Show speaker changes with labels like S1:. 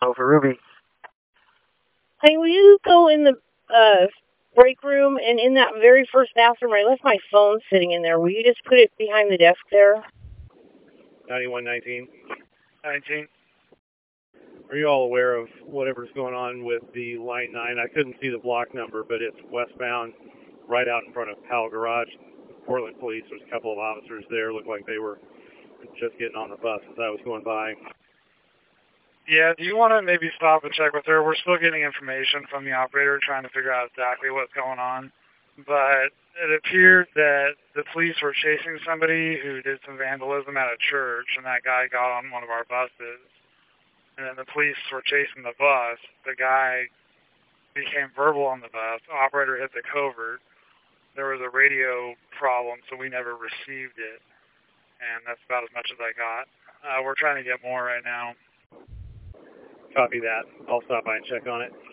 S1: for Ruby.
S2: Hey, will you go in the break room, and in that very first bathroom, I left my phone sitting in there. Will you just put it behind the desk there?
S3: 9119. 19. Are you all aware of whatever's going on with the Line 9? I couldn't see the block number, but it's westbound, right out in front of Powell Garage. Portland Police, there's a couple of officers there. Looked like they were just getting on the bus as I was going by.
S4: Yeah, do you want to maybe stop and check with her? We're still getting information from the operator, trying to figure out exactly what's going on. But it appeared that the police were chasing somebody who did some vandalism at a church, and that guy got on one of our buses. And then the police were chasing the bus. The guy became verbal on the bus. The operator hit the covert. There was a radio problem, so we never received it. And that's about as much as I got. We're trying to get more right now.
S3: Copy that. I'll stop by and check on it.